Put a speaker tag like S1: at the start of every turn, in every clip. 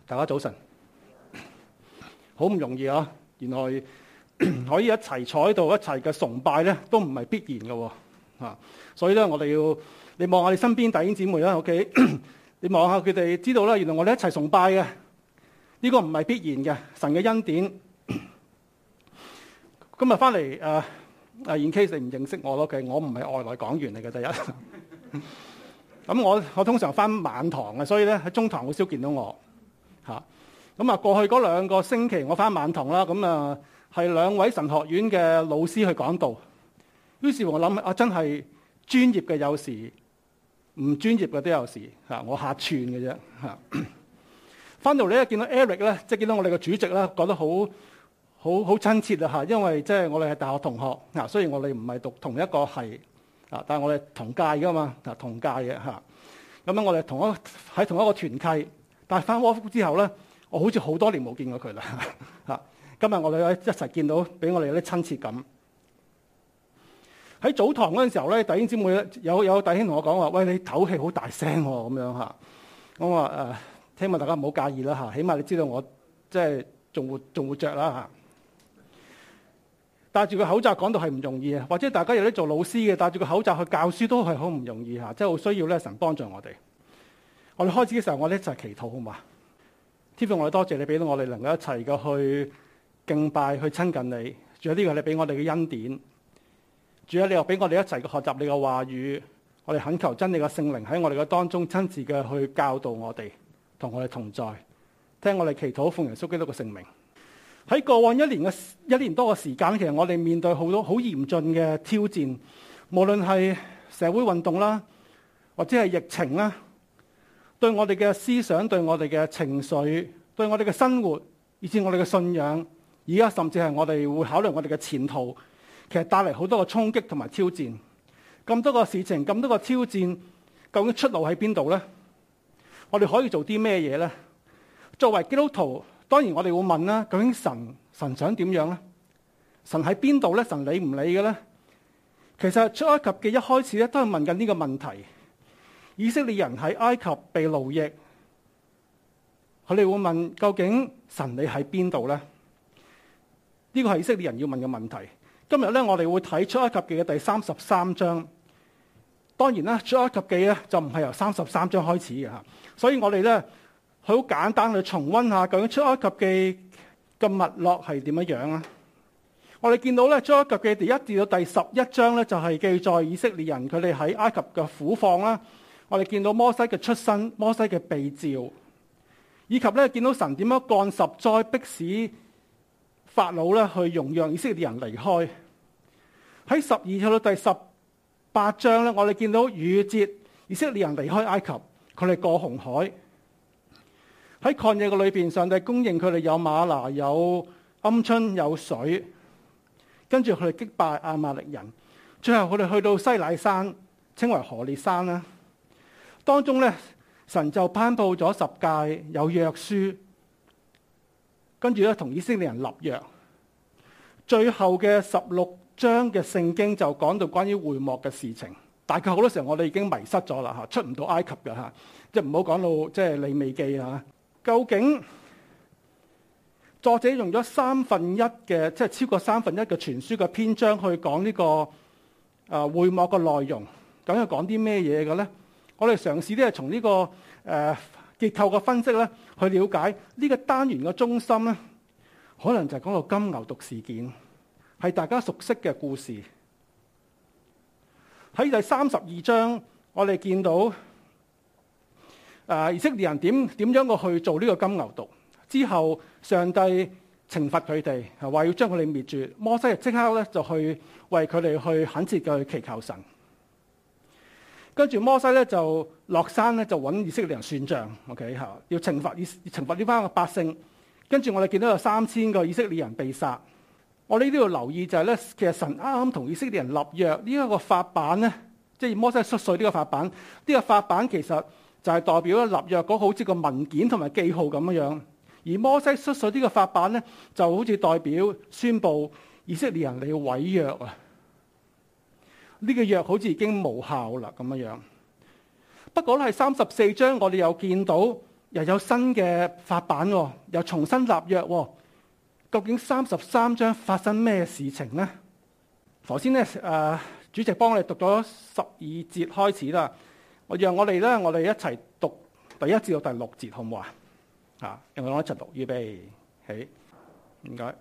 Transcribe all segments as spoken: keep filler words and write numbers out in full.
S1: 大家早晨，好唔容易啊！原來可以一齊坐喺度一齊嘅崇拜咧，都唔係必然嘅喎、啊、所以咧，我哋要你望下你身邊弟兄姊妹啦，OK？ 你望下佢哋，知道啦，原來我哋一齊崇拜嘅呢、這個唔係必然嘅，神嘅恩典。今日翻嚟誒誒，in case 你唔認識我咯，其實我唔係外來講員嚟嘅，第一。咁我我通常翻晚堂嘅，所以咧喺中堂好少見到我嚇。咁啊，過去嗰兩個星期我翻晚堂啦，咁啊係兩位神學院嘅老師去講道。於是我諗啊，真係專業嘅有時，唔專業嘅都有時嚇，我客串嘅啫嚇。翻到嚟咧，見到 Eric 咧，即係見到我哋嘅主席啦，覺得好好好親切啊嚇，因為即係我哋係大學同學嗱，雖然我哋唔係讀同一個系。啊！但係我哋同屆噶嘛，啊同屆嘅嚇。咁樣我哋同一喺同一個團契，但係翻窩福之後咧，我好似好多年冇見過佢啦嚇。今日我哋一齊見到，俾我哋有啲親切感。喺早堂嗰陣時候咧，弟兄姊妹有有弟兄同我講話：喂，你唞氣好大聲喎、哦，咁樣嚇。我話誒，希望大家唔好介意啦嚇，起碼你知道我即係仲活仲活著啦嚇。戴住個口罩講到係唔容易啊，或者大家有啲做老師嘅戴住個口罩去教書都係好唔容易嚇，即係好需要咧神幫助我哋。我哋開始嘅時候，我哋一齊祈禱好嘛？天父，我哋多謝你俾到我哋能夠一齊嘅去敬拜、去親近你。仲有呢個你俾我哋嘅恩典。仲有你又俾我哋一齊嘅學習你嘅話語。我哋懇求真理嘅聖靈喺我哋嘅當中親自嘅去教導我哋，同我哋同在。聽我哋祈禱奉耶穌基督嘅聖名。喺過往一年嘅一年多嘅時間，其實我哋面對好多好嚴峻嘅挑戰，無論係社會運動啦，或者係疫情啦，對我哋嘅思想、對我哋嘅情緒、對我哋嘅生活，以至我哋嘅信仰，而家甚至係我哋會考慮我哋嘅前途，其實帶嚟好多嘅衝擊同埋挑戰。咁多個事情，咁多個挑戰，究竟出路喺邊度呢？我哋可以做啲咩嘢呢？作為基督徒，當然我哋會問啦，究竟神神想點樣咧？神喺邊度咧？神理唔理嘅咧？其實出埃及嘅一開始咧，都係問緊呢個問題。以色列人喺埃及被奴役，佢哋會問究竟神你喺邊度咧？呢個係以色列人要問嘅問題。今日咧，我哋會睇出埃及記嘅第三十三章。當然啦，出埃及記咧就唔係由三十三章開始嘅嚇，所以我哋咧。好簡單去重溫下究竟出埃及記嘅脈絡係點樣樣啊？我哋見到咧，出埃及記第一至到第十一章咧，就係記載以色列人佢哋喺埃及嘅苦況啦。我哋見到摩西嘅出身、摩西嘅被召，以及咧見到神點樣降十災，迫使法老咧去容讓以色列人離開。喺十二去到第十八章咧，我哋見到逾越節，以色列人離開埃及，佢哋過紅海。喺曠野嘅裏邊，上帝供應佢哋有嗎哪、有鵪鶉、有水，跟住佢哋擊敗亞瑪力人，最後佢哋去到西乃山，稱為何烈山啦。當中咧，神就頒布咗十誡，有約書，跟住咧同以色列人立約。最後嘅十六章嘅聖經就講到關於會幕嘅事情。大概好多時候我哋已經迷失咗啦嚇，出唔到埃及嘅嚇，即係唔好講到即係利未記啊。究竟作者用咗三分一嘅，即係超過三分一嘅傳書嘅篇章去講呢、這個啊、呃、會幕嘅內容，究竟係講啲咩嘢嘅咧？我哋嘗試咧從呢、這個誒、呃、結構嘅分析咧，去了解呢個單元嘅中心咧，可能就係講到金牛犢事件，係大家熟悉嘅故事。喺第三十二章，我哋見到。誒以色列人點點樣個去做呢個金牛犢之後，上帝懲罰佢哋，係話要將佢哋滅絕。摩西就即刻咧就去為佢哋去懇切嘅去祈求神。跟住摩西咧就落山咧就揾以色列人算賬 ，OK 嚇，要懲罰要懲罰呢班嘅百姓。跟住我哋見到有三千個以色列人被殺。我哋呢度要留意就係咧，其實神啱啱同以色列人立約呢一個法版咧，即係摩西率水呢個法版，呢、這個法版其實。就係代表立約嗰好似個文件同埋記號咁樣樣，而摩西出水呢個法版咧，就好似代表宣佈以色列人你要毀約啊！呢、這個約好似已經無效啦咁樣樣。不過咧，係三十四章我哋又見到又有新嘅法版，又重新立約。究竟三十三章發生咩事情呢？頭先咧，誒、呃，主席幫我哋讀咗十二節開始啦。我讓我哋咧，我哋一齊讀第一節到第六節，好唔好啊？啊，讓我哋一齊讀，預備起。唔該。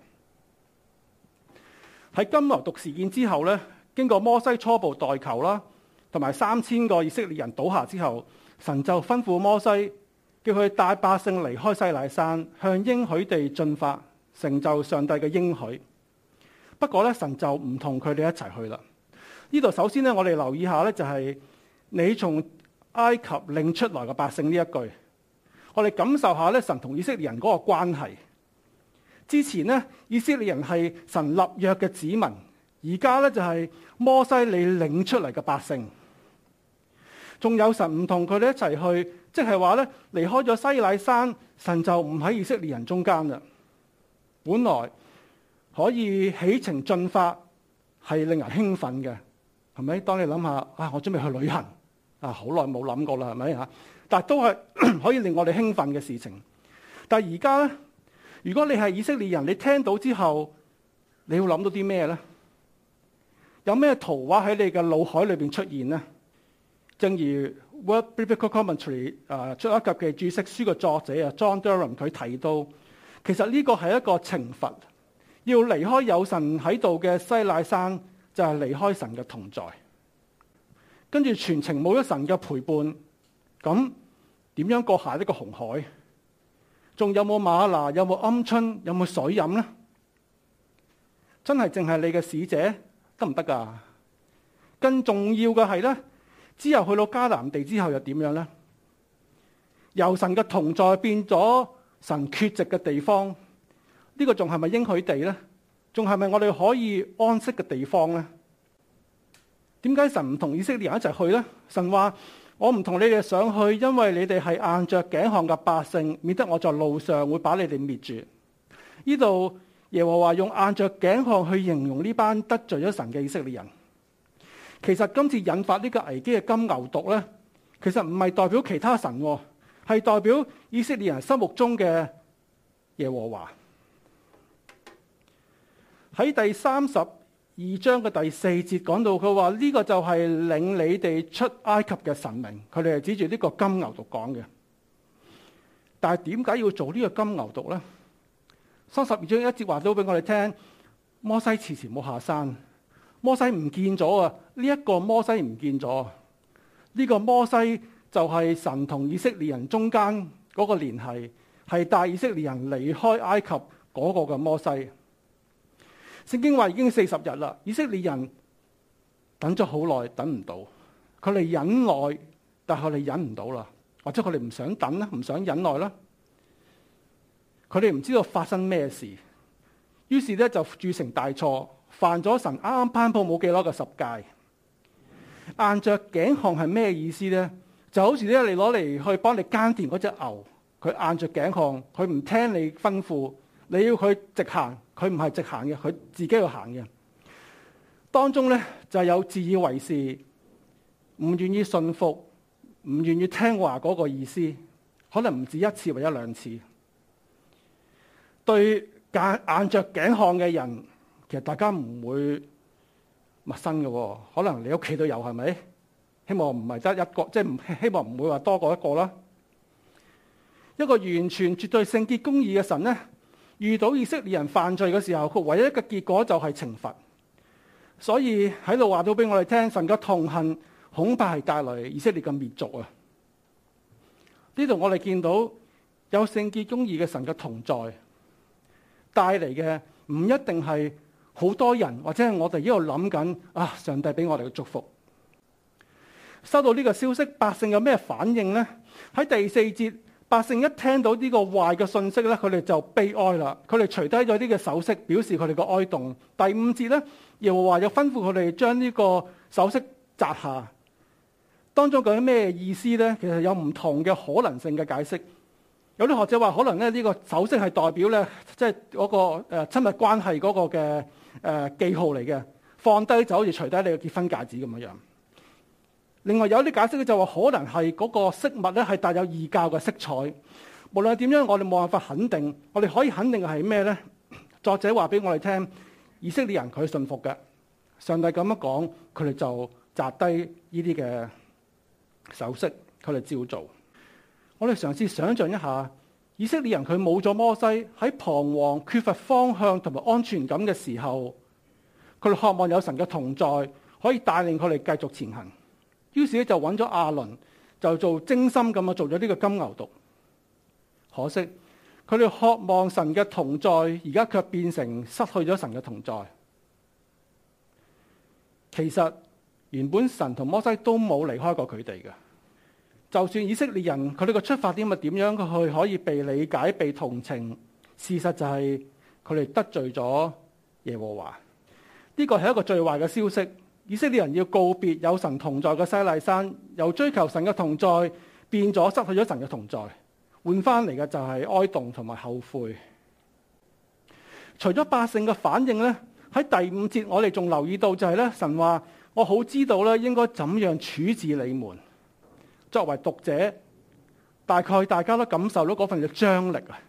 S1: 喺金牛犢事件之後咧，經過摩西初步代求啦，同埋三千個以色列人倒下之後，神就吩咐摩西，叫佢帶百姓離開西乃山，向應許地進發，成就上帝嘅應許。不過咧，神就唔同佢哋一齊去啦。呢度首先咧，我哋留意下咧，就係你從埃及領出來嘅百姓呢一句，我哋感受下咧，神同以色列人嗰個關係。之前咧，以色列人係神立約嘅子民，而家咧就係摩西你領出嚟嘅百姓。仲有神唔同佢哋一齊去，即係話咧，離開咗西乃山，神就唔喺以色列人中間啦。本來可以起程進發，係令人興奮嘅，係咪？當你諗下啊，我準備去旅行啊，好耐冇諗過啦，係咪啊？但係都係可以令我哋興奮嘅事情。但係而家咧，如果你係以色列人，你聽到之後，你會諗到啲咩咧？有咩圖畫喺你嘅腦海裏邊出現呢？正如 World Biblical Commentary 啊，出埃及記注釋書嘅作者啊 John Durham 佢提到，其實呢個係一個懲罰，要離開有神喺度嘅西乃山，就係離開神嘅同在。跟住全程冇咗神嘅陪伴，咁點樣過下呢個紅海？仲有冇嗎哪？有冇鵪鶉？有冇水飲呢？真係淨係你嘅使者得唔得㗎？更重要嘅係咧，之後去到迦南地之後又點樣呢？由神嘅同在變咗神缺席嘅地方，呢、這個仲係咪應許地呢？仲係咪我哋可以安息嘅地方呢？點解神唔同以色列人一齊去呢？神話我唔同你哋上去，因為你哋係硬着頸項嘅百姓，免得我在路上會把你哋滅絕。呢度耶和華用硬着頸項去形容呢班得罪咗神嘅以色列人。其實今次引發呢個危機嘅金牛犢咧，其實唔係代表其他神，係代表以色列人心目中嘅耶和華。喺第三十二章嘅第四節講到，佢話呢個就係領你哋出埃及嘅神明，佢哋係指住呢個金牛犢講嘅。但係點解要做呢個金牛犢咧？三十二章一節話到俾我哋聽，摩西遲遲冇下山，摩西唔見咗啊！呢一個摩西唔見咗，呢個摩西就係神同以色列人中間嗰個聯繫，係帶以色列人離開埃及嗰個嘅摩西。聖經話已經四十日啦，以色列人等咗好耐，等唔到。佢哋忍耐，但係佢哋忍唔到啦，或者佢哋唔想等啦，唔想忍耐啦。佢哋唔知道發生咩事，於是咧就鑄成大錯，犯咗神啱啱頒布冇幾耐嘅十誡。硬着頸項係咩意思咧？就好似咧你攞嚟去幫你耕田嗰隻牛，佢硬着頸項，佢唔聽你吩咐，你要佢直行，佢唔係直行嘅，佢自己要行嘅。當中咧就有自以為是，唔願意信服，唔願意聽話嗰個意思，可能唔止一次或者兩次。對硬着頸項嘅人，其實大家唔會陌生嘅，可能你屋企都有，係咪？希望唔係得一個，即係唔希望唔會話多過一個啦。一個完全絕對聖潔公義嘅神咧，遇到以色列人犯罪嘅時候，佢唯一嘅結果就係懲罰。所以喺度話到俾我哋聽，神嘅痛恨恐怕係帶來以色列嘅滅族啊！呢度我哋見到有聖潔公義嘅神嘅同在，帶嚟嘅唔一定係好多人，或者係我哋一路諗緊啊，上帝俾我哋嘅祝福。收到呢個消息，百姓有咩反應呢？喺第四節，百姓一聽到呢個壞嘅信息咧，佢哋就悲哀啦。佢哋除低咗呢個首飾，表示佢哋嘅哀慟。第五節咧，耶和華又吩咐佢哋將呢個首飾摘下。當中究竟咩意思咧？其實有唔同嘅可能性嘅解釋。有啲學者話，可能咧呢個首飾係代表咧，即係嗰個誒親密關係嗰個嘅誒記號嚟嘅，放低就好似除低你嘅結婚戒指咁樣樣。 另外有啲解釋咧就話可能係嗰個飾物咧係帶有異教嘅色彩。無論係點樣，我哋冇辦法肯定。我哋可以肯定嘅係咩咧？作者話俾我哋聽，以色列人佢信服嘅，上帝咁樣講，佢哋就摘低呢啲嘅首飾，佢哋照做。我哋嘗試想像一下，以色列人佢冇咗摩西，喺彷徨、缺乏方向同埋安全感嘅時候，佢哋渴望有神嘅同在，可以帶領佢哋繼續前行。於是咧就揾咗亞倫，就做精心咁啊做咗呢個金牛犢。可惜佢哋渴望神嘅同在，而家卻變成失去咗神嘅同在。其實原本神同摩西都冇離開過佢哋嘅。就算以色列人佢哋嘅出發點係點樣，佢可以被理解、被同情，事實就係佢哋得罪咗耶和華。呢個係一個最壞嘅消息。以色列人要告別有神同在嘅西奈山，由追求神嘅同在變咗失去咗神嘅同在，換翻嚟嘅就係哀慟同埋後悔。除咗百姓嘅反應咧，喺第五節我哋仲留意到就係咧，神話我好知道咧應該怎樣處置你們。作為讀者，大概大家都感受到嗰份嘅張力啊。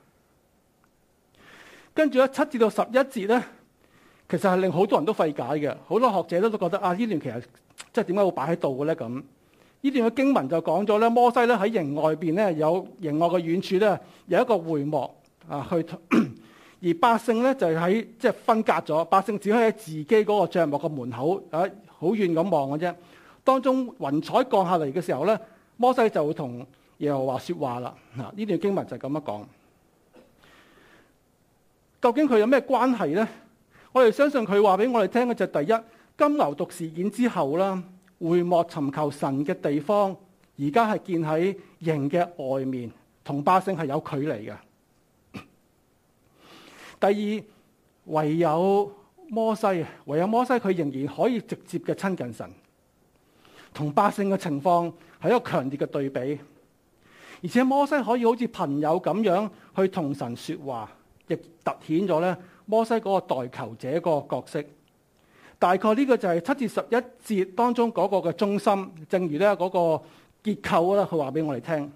S1: 跟住咧七至到十一節咧，其實係令好多人都費解嘅。好多學者都都覺得啊，呢段其實即係點解會擺喺度嘅咧？咁呢段嘅經文就講咗咧，摩西咧喺營外邊咧有營外嘅遠處咧有一個會幕啊，去而百姓咧就喺即係分隔咗，百姓只可以喺自己嗰個帳幕嘅門口啊，好遠咁望嘅啫。當中雲彩降下嚟嘅時候咧，摩西就會同耶和華說話啦。嗱，呢段經文就咁樣講。究竟佢有咩關係咧？我哋相信佢話俾我哋聽嘅就係第一，金牛犢事件之後啦，會幕尋求神嘅地方，而家係建喺營嘅外面，同百姓係有距離嘅。第二，唯有摩西，唯有摩西佢仍然可以直接嘅親近神，同百姓嘅情況係一個強烈嘅對比。而且摩西可以好似朋友咁樣去同神說話，亦凸顯咗咧摩西嗰個代求者嗰個角色。大概呢個就係七至十一節當中嗰個嘅中心，正如咧嗰個結構咧，佢話俾我哋聽。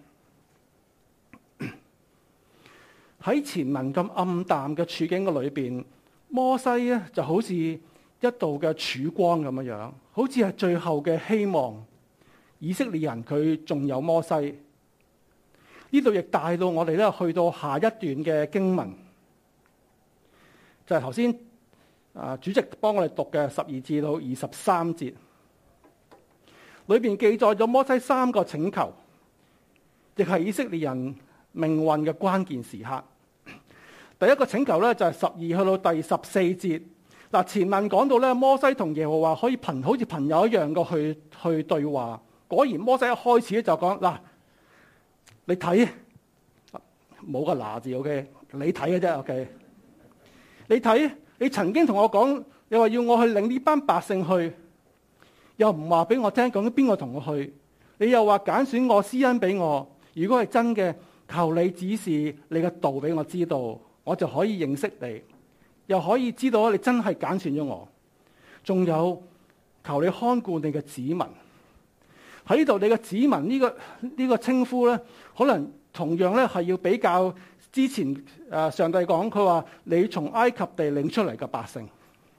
S1: 喺前文咁暗淡嘅處境嘅裏邊，摩西咧就好似一道嘅曙光咁樣樣，好似係最後嘅希望。以色列人佢仲有摩西，呢度亦帶到我哋咧去到下一段嘅經文，就係頭先啊主席幫我哋讀嘅十二至到二十三節，裏邊記載咗摩西三個請求，亦係以色列人命運嘅關鍵時刻。第一個請求咧就係十二去到第十四節。嗱，前文講到咧，摩西同耶和華可以朋好似朋友一樣嘅去去對話。果然摩西一開始咧就講嗱，你睇冇個拿字 ，OK， 你睇嘅啫 ，OK， 你睇，你曾經同我講，你話要我去領呢班百姓去，又唔話俾我聽，究竟邊個同我去？你又話揀選我，施恩俾我。如果係真嘅，求你指示你嘅道俾我知道，我就可以認識你，又可以知道你真係揀選咗我。仲有，求你看顧你嘅子民。喺呢度，你嘅子民呢、這個呢、這個稱呼咧，可能同樣咧係要比較之前誒、呃、上帝講佢話你從埃及地領出嚟嘅百姓。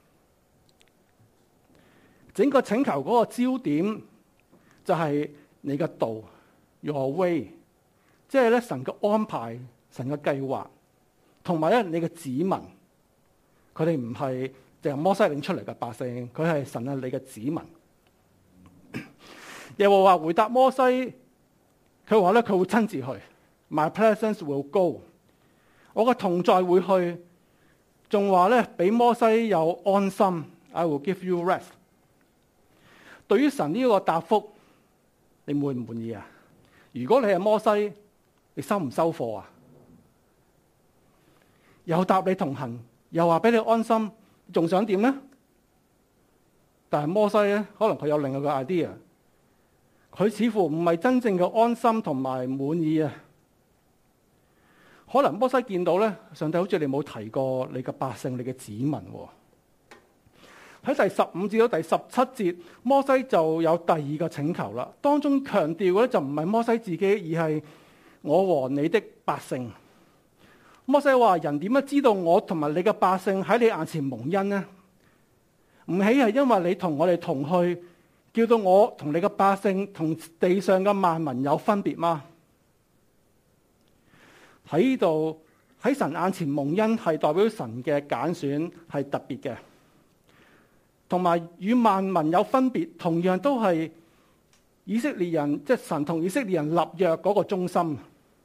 S1: 整個請求嗰個焦點就係你嘅道 ，your way， 即係咧神嘅安排、神嘅計劃，同埋咧你嘅子民，佢哋唔係淨係摩西領出嚟嘅百姓，佢係神係你嘅子民。耶和華回答摩西，佢話咧佢會親自去 ，My presence will go， 我嘅同在會去，仲話咧俾摩西有安心 ，I will give you rest。對於神呢個答覆，你滿唔滿意啊？如果你係摩西，你收唔收貨啊？又答你同行，又話俾你安心，仲想點呢？但係摩西咧，可能佢有另外一個 idea。佢似乎唔係真正嘅安心同埋滿意啊！可能摩西見到咧，上帝好似你冇提過你嘅百姓、你嘅子民喎。 喺第十五至到第十七節，摩西就有第二個請求啦。當中強調嘅咧就唔係摩西自己，而係我和你的百姓。摩西話：人點樣知道我同埋你嘅百姓喺你眼前蒙恩呢？唔起係因為你同我哋同去，叫到我同你嘅百姓同地上嘅萬民有分別嗎？喺呢度喺神眼前蒙恩係代表神嘅揀選係特別嘅，同埋與萬民有分別，同樣都係以色列人，即係神同以色列人立約嗰個中心。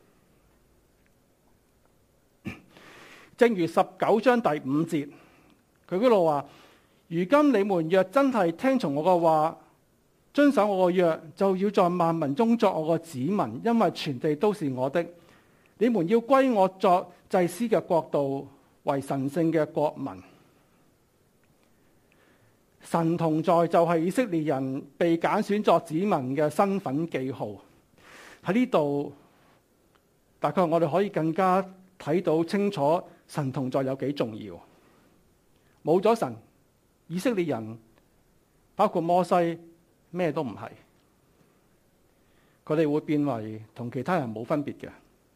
S1: 正如十九章第五節，佢嗰度話：如今你們若真係聽從我嘅話，遵守我嘅約，就要在萬民中作我嘅子民，因為全地都是我的。你們要歸我作祭司嘅國度，為神聖嘅國民。神同在就係以色列人被揀選作子民嘅身份記號。喺呢度，大概我哋可以更加睇到清楚神同在有幾重要。冇咗神，以色列人包括摩西咩都唔係，佢哋會變為同其他人冇分別嘅。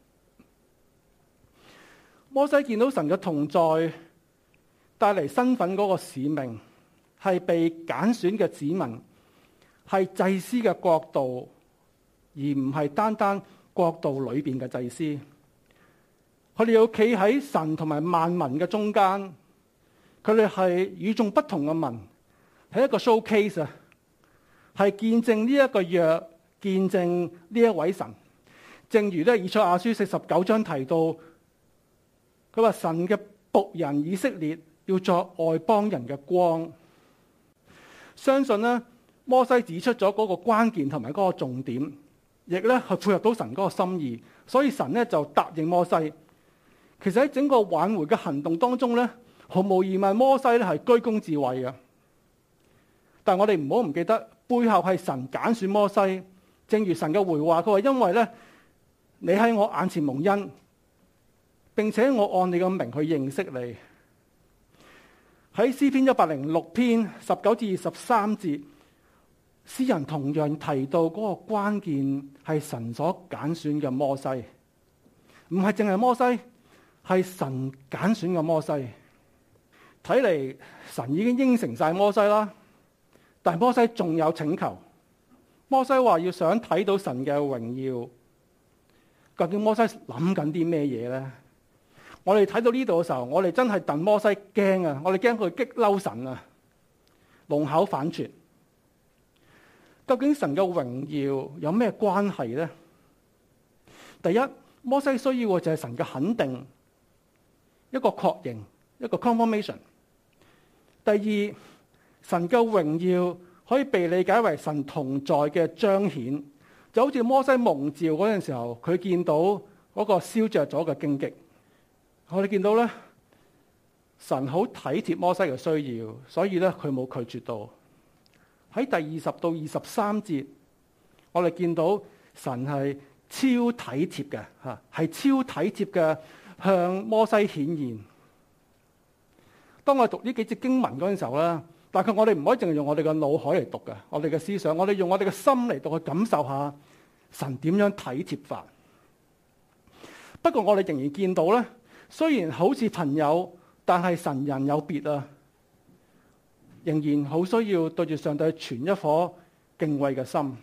S1: 摩西見到神嘅同在帶嚟身份嗰個使命，係被揀選嘅子民，係祭司嘅國度，而唔係單單國度裏邊嘅祭司。佢哋要企喺神同埋萬民嘅中間，佢哋係與眾不同嘅民，係一個 showcase 啊，係見證呢一個約，見證呢一位神。正如咧以賽亞書四十九章提到。佢話神嘅僕人以色列要作外邦人嘅光，相信咧摩西指出咗嗰個關鍵同埋嗰個重點，亦咧係配合到神嗰個心意，所以神咧就答應摩西。其實喺整個挽回嘅行動當中咧，毫無疑問摩西咧係居功至偉嘅。但係我哋唔好唔記得背後係神揀選摩西，正如神嘅回話，佢話因為咧你喺我眼前蒙恩。並且我按你個名去認識你。喺詩篇一百零六篇十九至二十三節，詩人同樣提到嗰個關鍵係神所揀選嘅摩西，唔係淨係摩西，係神揀選嘅摩西。睇嚟神已經應承晒摩西啦，但係摩西仲有請求。摩西話要想睇到神嘅榮耀，究竟摩西諗緊啲咩嘢咧？我哋睇到呢度嘅時候，我哋真係戥摩西驚啊！我哋驚佢激嬲神啊，龍口反傳。究竟神嘅榮耀有咩關係呢？第一，摩西需要嘅就係神嘅肯定，一個確認，一個 confirmation。第二，神嘅榮耀可以被理解為神同在嘅彰顯，就好似摩西蒙召嗰陣時候，佢見到嗰個燒着咗嘅荊棘。我哋見到咧，神好體貼摩西嘅需要，所以咧佢冇拒絕到。喺第二十到二十三節，我哋見到神係超體貼嘅，嚇係超體貼嘅向摩西顯現。當我讀呢幾節經文嗰陣時候咧，大概我哋唔可以淨係用我哋嘅腦海嚟讀嘅，我哋嘅思想，我哋用我哋嘅心嚟讀去感受下神點樣體貼法。不過我哋仍然見到咧。雖然好似朋友，但係神人有別啊，仍然好需要對住上帝存一顆敬畏嘅心。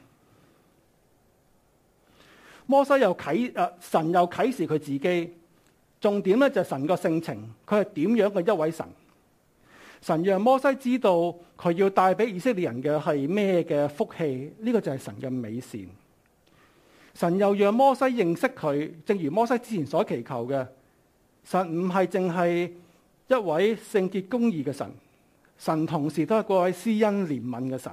S1: 摩西又啟誒，神又啟示佢自己，重點咧就係神個性情，佢係點樣嘅一位神。神讓摩西知道佢要帶俾以色列人嘅係咩嘅福氣，呢個就係神嘅美善。神又讓摩西認識佢，正如摩西之前所祈求嘅。神唔係淨係一位聖潔公義嘅神，神同時都係嗰位施恩憐憫嘅神。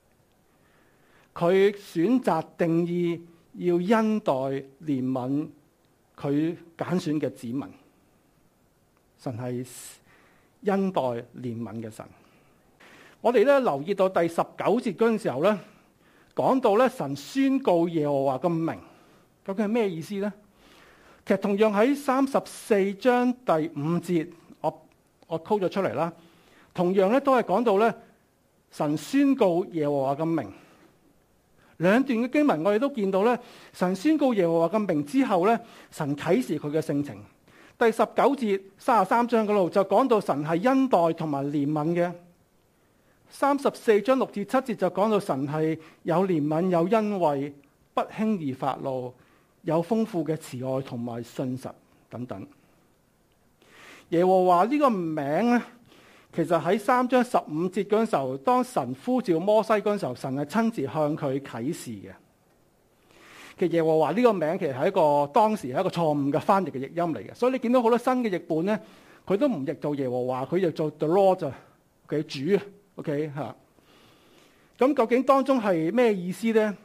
S1: 佢選擇定義要恩待憐憫佢揀選嘅子民。神係恩待憐憫嘅神。我哋咧留意到第十九節嗰陣時候咧，講到咧神宣告耶和華嘅名，究竟係咩意思咧？其實同樣喺三十四章第五節，我我 call 咗出嚟啦。 同樣咧都係講到咧神宣告耶和華嘅名。兩段嘅經文我哋都見到咧，神宣告耶和華嘅名之後咧，神啟示佢嘅性情。第十九節三十三章嗰度就講到神係恩待同埋憐憫嘅。三十四章六至七節就講到神係有憐憫有恩惠，不輕易發怒，有豐富嘅慈愛同埋信實等等。耶和華呢個名咧，其實喺三章十五節嗰陣時候，當神呼召摩西嗰陣時候，神係親自向佢啟示嘅。其實耶和華呢個名其實係一個當時係一個錯誤嘅翻譯嘅譯音嚟嘅，所以你見到好多新嘅譯本咧，佢都唔譯做耶和華，佢譯做 The Lord 就嘅主啊。OK 嚇，咁究竟當中係咩意思咧？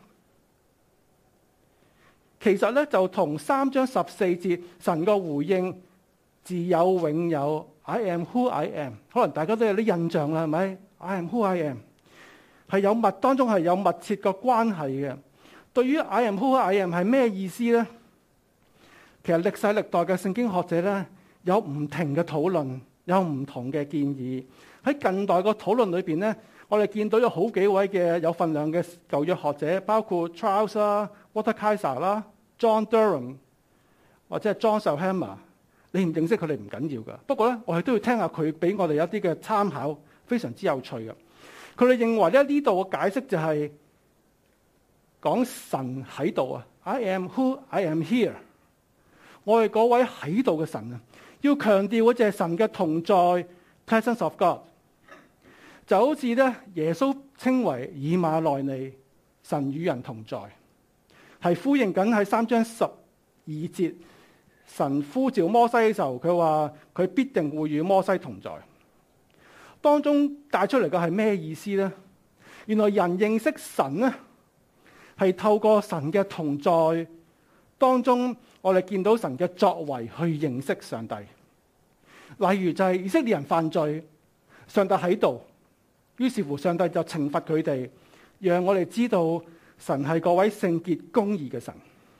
S1: 其實咧就同三章十四節神個回應自有永有 I am who I am， 可能大家都有啲印象啦，係咪 I am who I am 係有密當中係有密切嘅關係嘅。對於 I am who I am 係咩意思咧？其實歷世歷代嘅聖經學者咧有唔停嘅討論，有唔同嘅建議。喺近代個討論裏邊咧，我哋見到有好幾位嘅有份量嘅舊約學者，包括 Charles 啦、Walter Kaiser 啦、John Durham 或者係 John Sailhamer。你唔認識佢哋唔緊要噶，不過咧我哋都要聽下佢俾我哋一啲嘅參考，非常之有趣嘅。佢哋認為咧呢度嘅解釋就係講神喺度啊 ，I am who I am here。我係嗰位喺度嘅神啊，要強調嗰隻神嘅同在 ，presence of God。就好似咧，耶穌稱為以馬內利，神與人同在，係呼應緊喺三章十二節，神呼召摩西嘅時候，佢話佢必定會與摩西同在。當中帶出嚟嘅係咩意思呢？原來人認識神呢，係透過神嘅同在當中，我哋見到神嘅作為去認識上帝。例如就係以色列人犯罪，上帝喺度。於是乎，上帝就懲罰佢哋，讓我哋知道神係嗰位聖潔公義嘅神。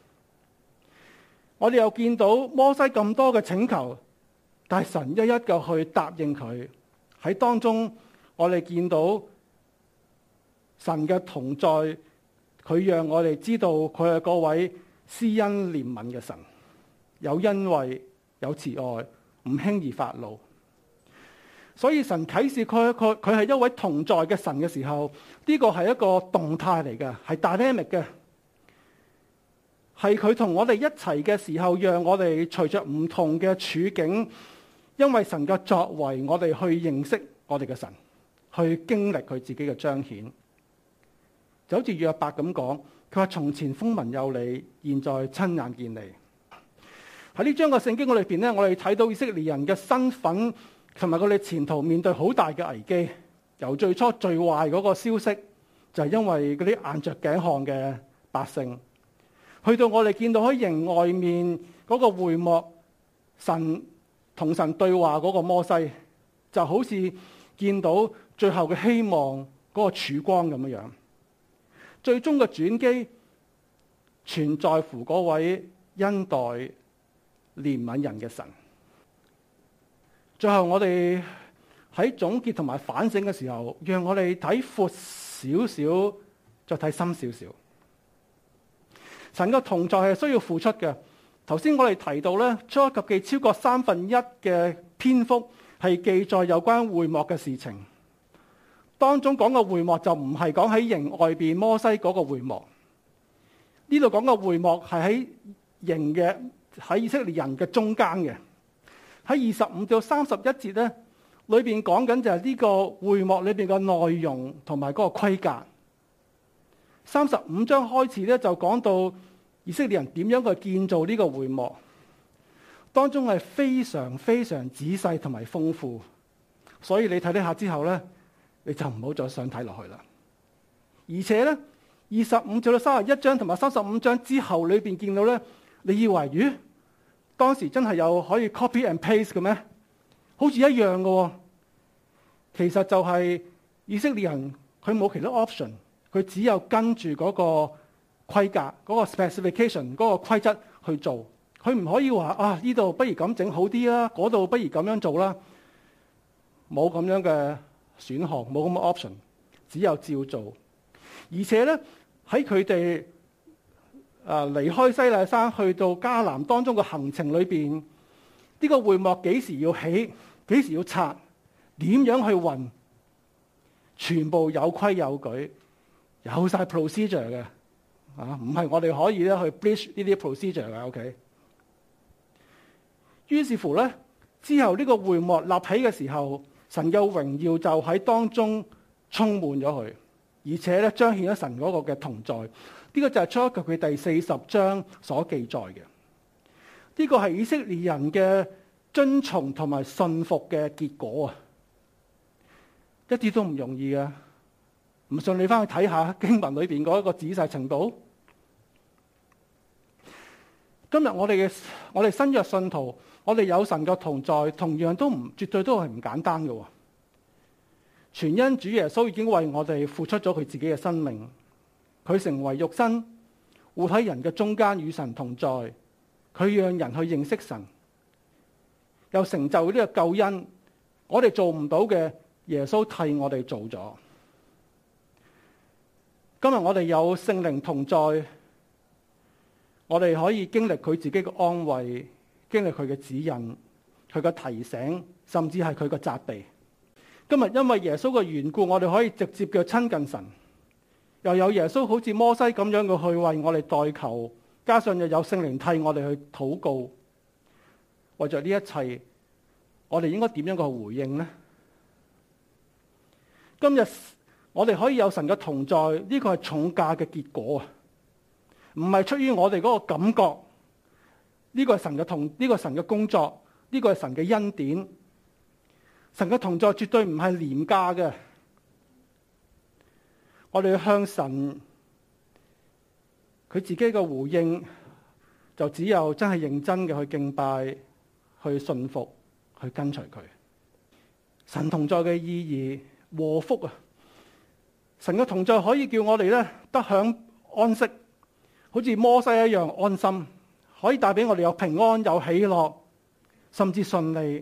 S1: 我哋又見到摩西咁多嘅請求，但係神一一嘅去答應佢。喺當中，我哋見到神嘅同在，佢讓我哋知道佢係嗰位施恩憐憫嘅神，有恩惠，有慈愛，唔輕易發怒。所以神啟示佢佢佢係一位同在嘅神嘅時候，呢個係一個動態嚟嘅，係 dynamic 嘅，係佢同我哋一齊嘅時候，讓我哋隨着唔同嘅處境，因為神嘅作為，我哋去認識我哋嘅神，去經歷佢自己嘅彰顯。就好似約伯咁講，佢話從前風聞有你，現在親眼見你。喺呢章嘅聖經裏邊咧，我哋睇到以色列人嘅身份。同埋佢哋前途面對好大嘅危機，由最初最壞嗰個消息，就係因為嗰啲硬着頸項嘅百姓，去到我哋見到喺營外面嗰個會幕，神同神對話嗰個摩西，就好似見到最後嘅希望嗰個曙光咁樣樣。最終嘅轉機，全在乎嗰位恩待憐憫人嘅神。最後我哋喺總結同埋反省嘅時候，讓我哋睇闊少少，再睇深少少。神嘅同在係需要付出嘅。頭先我哋提到咧，出埃及記超過三分一嘅篇幅係記載有關會幕嘅事情。當中講嘅會幕就唔係講喺營外邊摩西嗰個會幕，呢度講嘅會幕係喺營嘅喺以色列人嘅中間嘅。喺二十五到三十一節咧，裏邊講緊就係呢個會幕裏邊嘅內容同埋嗰個規格。三十五章開始咧就講到以色列人點樣去建造呢個會幕，當中係非常非常仔細同埋豐富。所以你睇呢下之後咧，你就唔好再想睇落去啦。而且咧，二十五至到三十一章同埋三十五章之後裏邊見到咧，你以為咦？當時真係有可以 copy and paste 嘅咩？好似一樣嘅喎。其實就係以色列人佢冇其他 option，佢只有跟住嗰個規格、嗰個 specification、嗰個規則去做。佢唔可以話啊呢度不如咁整好啲啦，嗰度不如咁樣做啦。 冇咁樣嘅選項，冇咁嘅 option， 只有照做。而且咧喺佢哋誒離開西奈山去到迦南當中嘅行程裏邊，呢個會幕幾時要起，幾時要拆，點樣去運，全部有規有矩，有晒 procedure 嘅啊，唔係我哋可以咧去 breach 呢啲 procedure 嘅。OK， 於是乎咧，之後呢個會幕立起嘅時候，神嘅榮耀就喺當中充滿咗佢，而且咧彰顯咗神嗰個嘅同在。呢、這個就係出埃及記第四十章所記載嘅。呢、這個係以色列人嘅遵從同埋信服嘅結果啊！一啲都唔容易嘅，唔信你翻去睇下經文裏邊嗰一個仔細程度。今日我哋嘅我哋新約信徒，我哋有神嘅同在，同樣都唔絕對都係唔簡單嘅。全因主耶穌已經為我哋付出咗佢自己嘅生命，佢成為肉身，活喺人嘅中間，與神同在。佢讓人去認識神，又成就呢個救恩。我哋做唔到嘅，耶穌替我哋做咗。今日我哋有聖靈同在，我哋可以經歷佢自己嘅安慰，經歷佢嘅指引，佢嘅提醒，甚至係佢嘅責備。今日因為耶穌嘅緣故，我哋可以直接嘅親近神，又有耶穌好似摩西咁樣嘅去為我哋代求，加上又有聖靈替我哋去禱告。為着呢一切，我哋應該點樣嘅回應呢？今日我哋可以有神嘅同在，呢個係重價嘅結果啊！唔係出於我哋嗰個感覺，呢個係神嘅同，呢個係神嘅工作，呢個係神嘅恩典。神嘅同在絕對唔係廉價嘅。我哋要向神佢自己嘅回應，就只有真係認真嘅去敬拜、去信服、去跟隨佢。神同在嘅意義，禍福啊！神嘅同在可以叫我哋咧得享安息，好似摩西一樣安心，可以帶俾我哋有平安、有喜樂，甚至順利。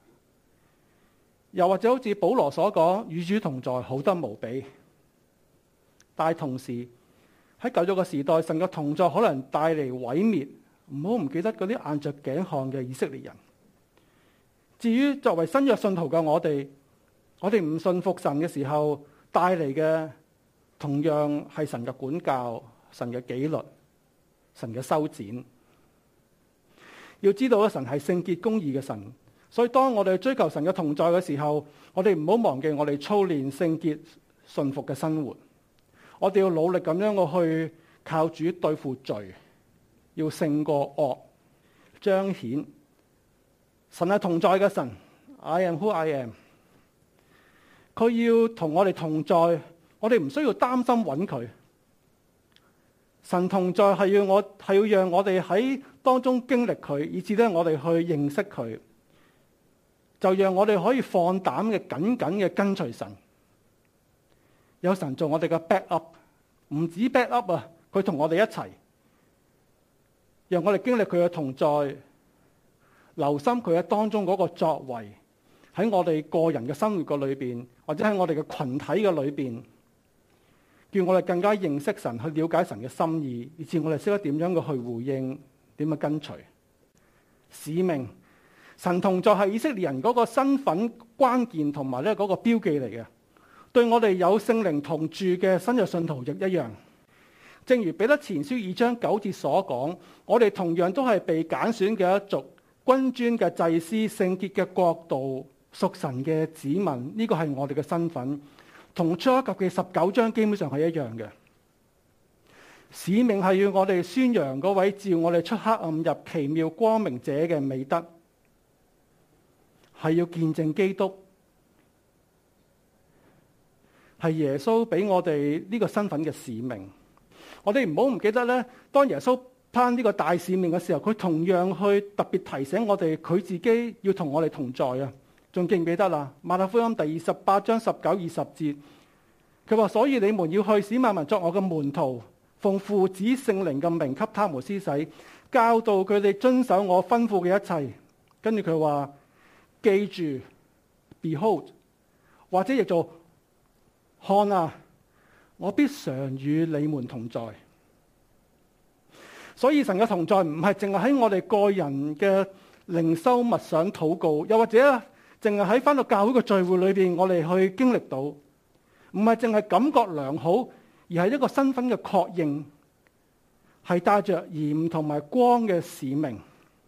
S1: 又或者好似保羅所講，與主同在，好得無比。但係同時喺舊約嘅時代，神嘅同在可能帶嚟毀滅。唔好唔記得嗰啲硬着頸項嘅以色列人。至於作為新約信徒嘅我哋，我哋唔信服神嘅時候，帶嚟嘅同樣係神嘅管教、神嘅紀律、神嘅修剪。要知道咧，神係聖潔公義嘅神。所以當我哋追求神嘅同在嘅時候，我哋唔好忘記我哋操練聖潔順服嘅生活。我哋要努力咁樣去靠主對付罪，要勝過惡，彰顯神係同在嘅神。I am who I am。佢要同我哋同在，我哋唔需要擔心揾佢。神同在係要我係要讓我哋喺當中經歷佢，以至咧我哋去認識佢。就讓我哋可以放膽嘅緊緊嘅跟隨神，有神做我哋嘅 back up， 唔止 back up 啊，佢同我哋一齊，讓我哋經歷佢嘅同在，留心佢喺當中嗰個作為，喺我哋個人嘅生活嘅裏邊，或者喺我哋嘅群體嘅裏邊，叫我哋更加認識神，去了解神嘅心意，以至我哋識得點樣嘅去回應，點樣跟隨使命。神同在係以色列人嗰個身份關鍵同埋咧嗰個標記嚟嘅，對我哋有聖靈同住嘅新約信徒亦一樣。正如彼得前書二章九節所講，我哋同樣都係被揀選嘅一族，君尊嘅祭司，聖潔嘅國度，屬神嘅子民。呢個係我哋嘅身份，同出埃及記十九章基本上係一樣嘅。使命係要我哋宣揚嗰位召我哋出黑暗入奇妙光明者嘅美德。係要見證基督，係耶穌俾我哋呢個身份嘅使命。我哋唔好唔記得咧，當耶穌頒呢個大使命嘅時候，佢同樣去特別提醒我哋，佢自己要同我哋同在啊！仲記唔記得啦？馬太福音第二十八章十九二十節，佢話：所以你們要去，使萬民作我嘅門徒，奉父子聖靈嘅名給他們施洗，教導佢哋遵守我吩咐嘅一切。跟住佢話。記住，別 Behold， 或者譯做看啊，我必常與你們同在。所以神嘅同在唔係淨係喺我哋個人嘅靈修默想禱告，又或者淨係喺返到教會嘅聚會裏邊，我哋去經歷到，唔係淨係感覺良好，而係一個身份嘅確認，係帶着鹽同埋光嘅使命。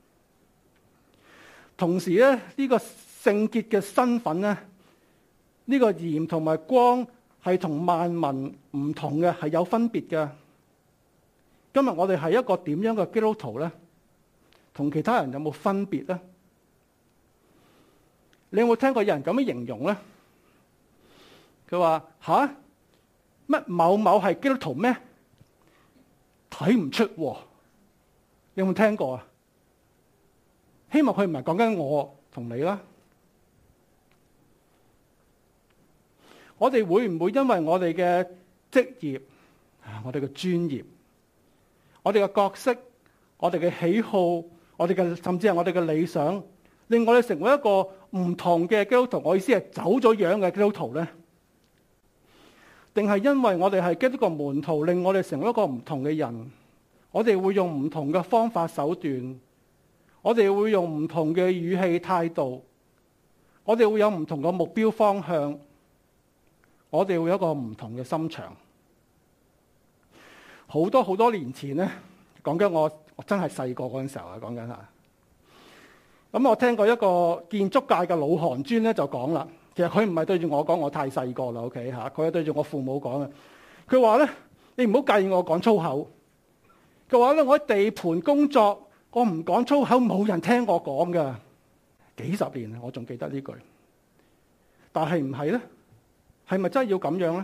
S1: 同時咧，呢個聖潔嘅身份咧，呢個鹽同埋光係同萬民唔同嘅，係有分別嘅。今日我哋係一個點樣嘅基督徒咧？同其他人有冇分別咧？你有冇聽過有人咁樣形容咧？佢話吓，乜某某係基督徒咩？睇唔出喎。你有冇聽過啊？希望佢唔係講緊我同你啦。我哋會唔會因為我哋嘅職業、我哋嘅專業、我哋嘅角色、我哋嘅喜好、我哋嘅甚至係我哋嘅理想，令我哋成為一個唔同嘅基督徒？我意思係走咗樣嘅基督徒咧，定係因為我哋係基督嘅門徒，令我哋成為一個唔同嘅人？我哋會用唔同嘅方法手段，我哋會用唔同嘅語氣態度，我哋會有唔同嘅目標方向，我哋會有一個唔同嘅心腸。好多好多年前咧，講緊我我真係細個嗰陣時候啊，講緊嚇。咁我聽過一個建築界嘅老行專咧就講啦，其實佢唔係對住我講，我太細個啦 ，OK 嚇，佢係對住我父母講嘅。佢話咧：你唔好介意我講粗口。佢話咧：我喺地盤工作，我唔講粗口，冇人聽我講㗎。幾十年啊，我仲記得呢句。但係唔係咧？係咪真係要咁樣咧？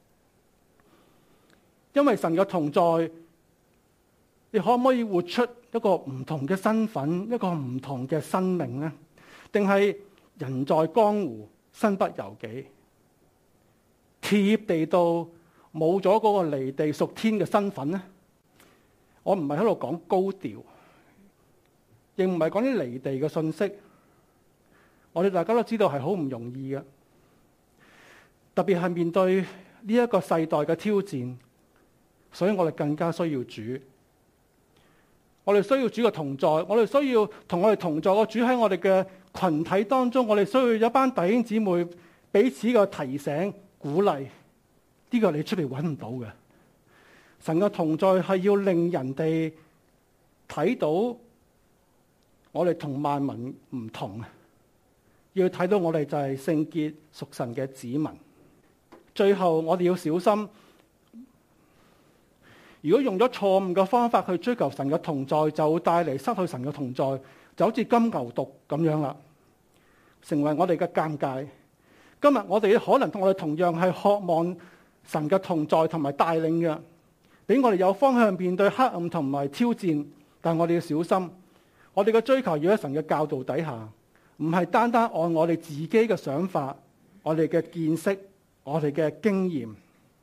S1: 因為神嘅同在，你可唔可以活出一個唔同嘅身份，一個唔同嘅生命咧？定係人在江湖，身不由己，貼地到冇咗嗰個離地屬天嘅身份咧？我唔係喺度講高調，亦唔係講啲離地嘅信息。我哋大家都知道係好唔容易嘅，特別係面對呢一個世代嘅挑戰，所以我哋更加需要主。我哋需要主嘅同在，我哋需要同我哋同在嘅主喺我哋嘅群體當中。我哋需要一班弟兄姊妹彼此嘅提醒、鼓勵。呢個你出嚟揾唔到嘅。神嘅同在係要令人哋睇到我哋同萬民唔同啊！要睇到我哋就係聖潔屬神嘅子民。最後我哋要小心，如果用咗錯誤嘅方法去追求神嘅同在，就會帶嚟失去神嘅同在，就好似金牛犢咁樣啦，成為我哋嘅尷尬。今日我哋可能同我哋同樣係渴望神嘅同在同埋帶領嘅，俾我哋有方向面對黑暗同埋挑戰。但我哋要小心，我哋嘅追求要喺神嘅教導底下，唔係單單按我哋自己嘅想法、我哋嘅見識、我哋嘅經驗，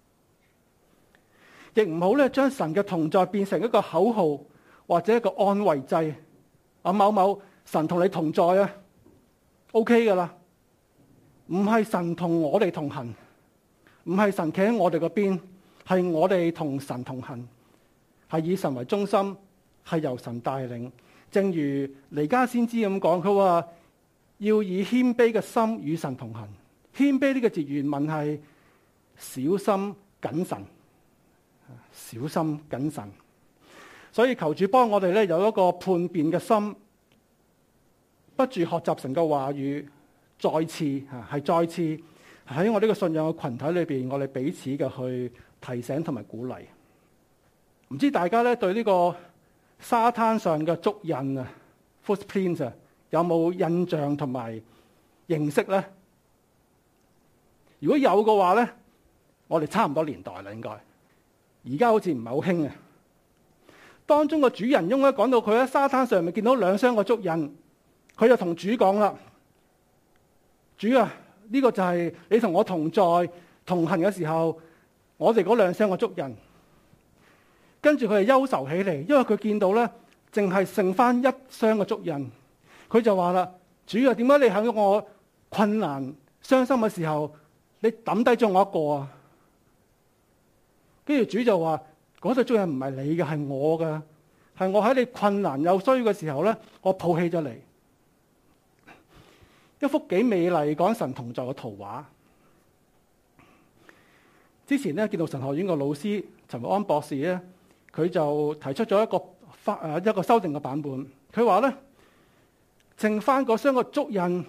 S1: 亦唔好咧將神嘅同在變成一個口號或者一個安慰劑。啊，某某神同你同在啊 ，OK 噶啦，唔係神同我哋同行，唔係神企喺我哋嗰邊，係我哋同神同行，係以神為中心，係由神帶領。正如彌迦先知咁講，佢話要以謙卑嘅心與神同行。謙卑呢個字原文係小心謹慎，小心謹慎。所以求主幫我哋咧有一個判別嘅心，不住學習神嘅話語，再次吓係再次喺我呢個信仰嘅群體裏邊，我哋彼此嘅去提醒同埋鼓勵。唔知大家咧對呢個沙灘上嘅足印啊 ，footprints 啊，有冇印象同埋認識咧？如果有嘅話咧，我哋差唔多年代啦，應該。而家好似唔係好興啊。當中個主人翁咧講到佢喺沙灘上面見到兩雙個足印，佢就同主講啦：主啊，呢個就係你同我同在同行嘅時候，我哋嗰兩雙個足印。跟住佢就憂愁起嚟，因為佢見到咧，淨係剩翻一雙個足印。佢就話啦：主啊，點解你喺我困難、傷心嘅時候，你抌低咗我一個啊？跟住主就話：嗰對足印唔係你嘅，係我嘅，係我喺你困難有需要嘅時候咧，我抱起咗你。一幅幾美麗講神同在嘅圖畫。之前咧，建道神學院個老師陳韋安博士咧，佢就提出咗一個發誒一個修訂嘅版本。佢話咧，剩翻嗰雙個足印，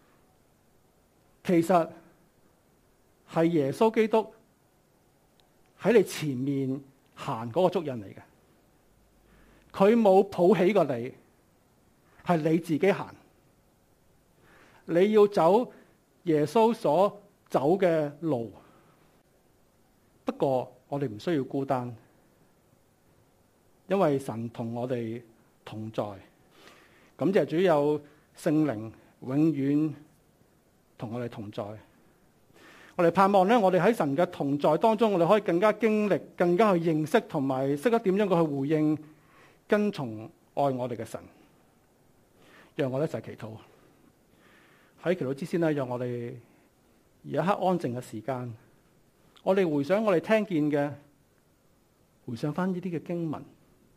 S1: 其實係耶穌基督喺你前面行嗰個足印嚟嘅。佢冇抱起過你，係你自己行。你要走耶穌所走嘅路。不過我哋唔需要孤單，因為神同我哋同在。感謝主有聖靈永遠同我哋同在。我哋盼望咧，我哋喺神嘅同在當中，我哋可以更加經歷、更加去認識，同埋識得點樣去回應、跟從愛我哋嘅神。讓我哋一齊祈禱。喺祈禱之前咧，讓我哋而一刻安靜嘅時間。我哋回想我哋聽見嘅，回想翻呢啲嘅經文，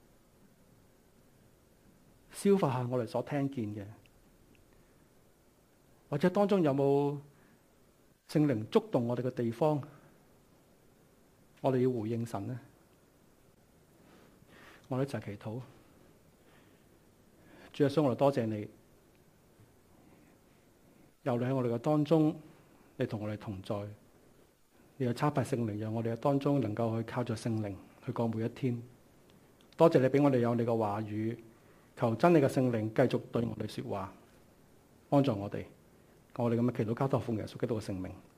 S1: 消化下我哋所聽見嘅，或者當中有冇聖靈觸動我哋嘅地方，我哋要回應神呢？我哋一齊祈禱。主耶穌，我哋多謝你，有你喺我哋嘅當中，你同我哋同在。你又差派聖靈，讓我哋喺當中能夠去靠着聖靈去過每一天。多謝你俾我哋有你嘅話語，求真理嘅聖靈繼續對我哋說話，幫助我哋。我哋咁嘅祈禱交託奉耶穌基督嘅聖名。